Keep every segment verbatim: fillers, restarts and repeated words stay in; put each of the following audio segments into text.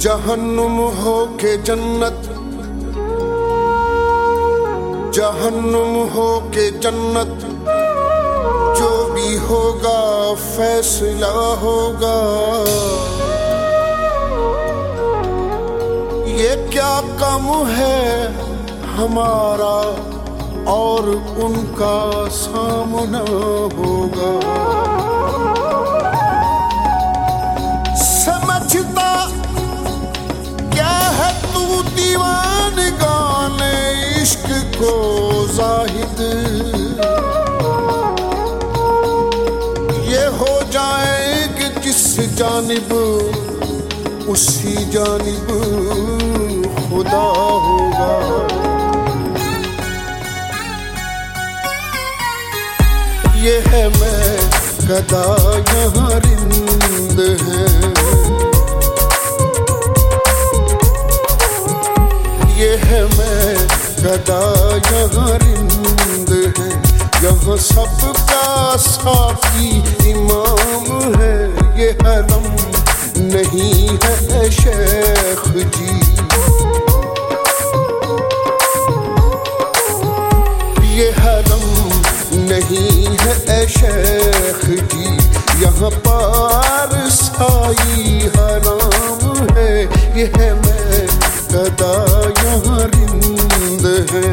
जहन्नुम हो के जन्नत, जहन्नुम हो के जन्नत, जो भी होगा फैसला होगा। ये क्या कम है हमारा और उनका सामना होगा। समझता क्या है तू दीवानगाने इश्क को जाहिद, ये हो जाएंगे जिस जानिब उसी जानिब खुदा होगा। ये है मैं गदा यहाँ रिंद है, ये है मैं गदा यहाँ रिंद है। यहाँ सबका साकी इमाम है, ये हरम नहीं है शेख जी। ये हरम नहीं है शेख जी, यहाँ पार साई हराम है। ये है मैं गदा यहाँ रिंद है।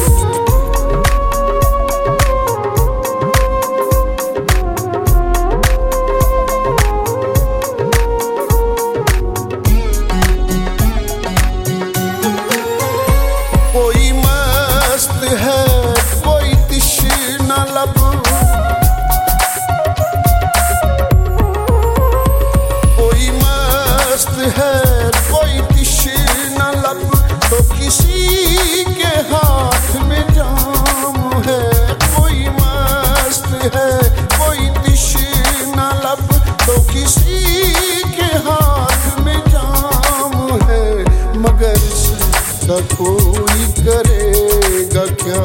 कोई मस्त है कोई तिश्ना लब, कोई मस्त है कोई तिश्ना लब, तो किसी के हाथ में जाम है। कोई मस्त है कोई तिश्ना लब, तो किसी के हाथ में जाम है। मगर इसका कोई करेगा क्या,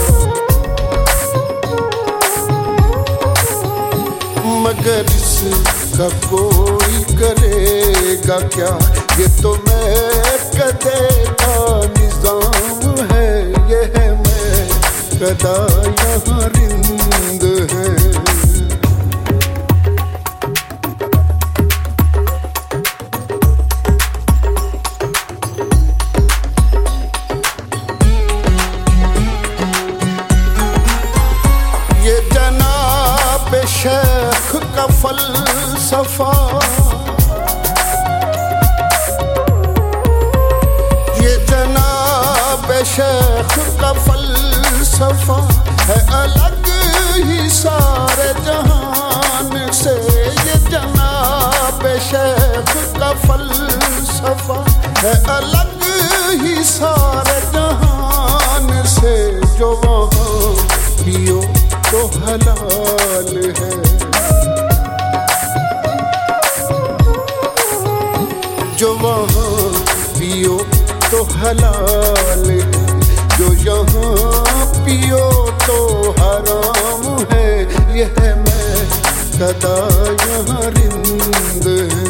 मगर इसका कोई करेगा क्या। ये तो मैं कदे का निजाम है, ये है मैं कदा यहाँ रिंद है। ये जनाब शेख का फलसफा, ये जनाब शेख का फलसफा है अलग ही सारे जहान से। ये जनाब शेख का फलसफा है अलग ही सारे जहान से। जो वहाँ पियो तो हलाल है, जो वहाँ पियो तो हलाल है। जो यहाँ पियो तो हराम है, ये है मैं गदा यहाँ रिंद है।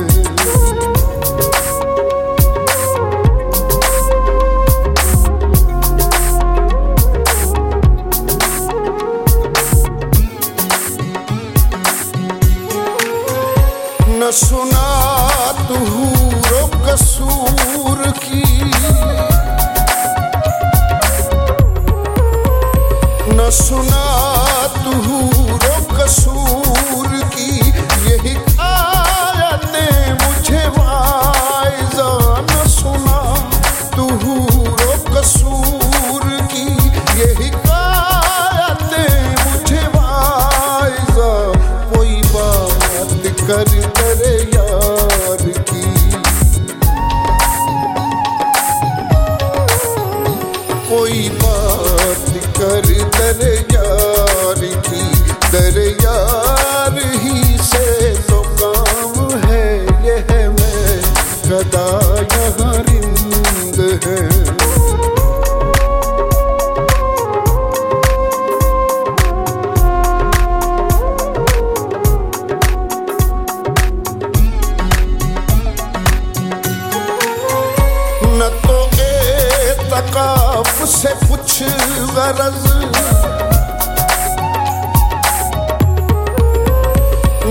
न सुना तू रो कसूर की, न सुना तू रो कसूर की। यही आयतें मुझे वाइज़ा, न सुना तू रो कसूर की। यही आयतें मुझे वाइज़ा, कोई बात कर तेरे यार की। कोई बात कर तेरे यार की, तेरे यार ही से तो काम है। ये है मैं गदा यहाँ रिंद है।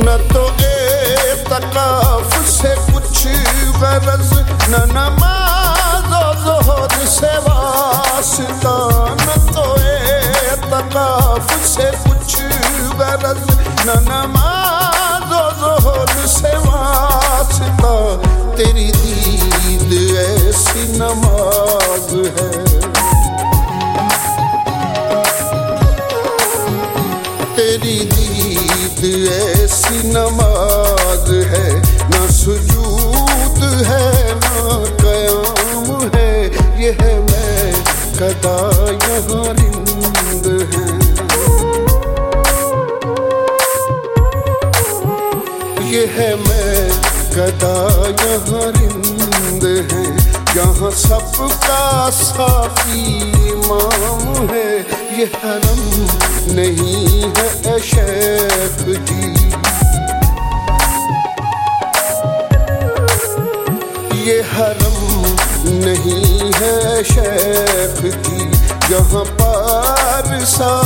न तो एतकाफ से कुछ गरज, न नमाज़ो ज़ोहर से वास्ता। न तो एतकाफ से कुछ गरज, न नमाज़ो ज़ोहर से वास्ता। तेरी दीद ऐसी नमाज है, तेरी दीद ऐसी नमाज है। ना सुजूद है ना क़याम है, ये है मैं कदा यहाँ रिंद है। ये है मैं कदा यहाँ रिंद है, यहाँ सबका साफ़ी इमाम है। ये हरम नहीं है ए शेख जी, ये हरम नहीं है शेख जी। यहाँ पार सा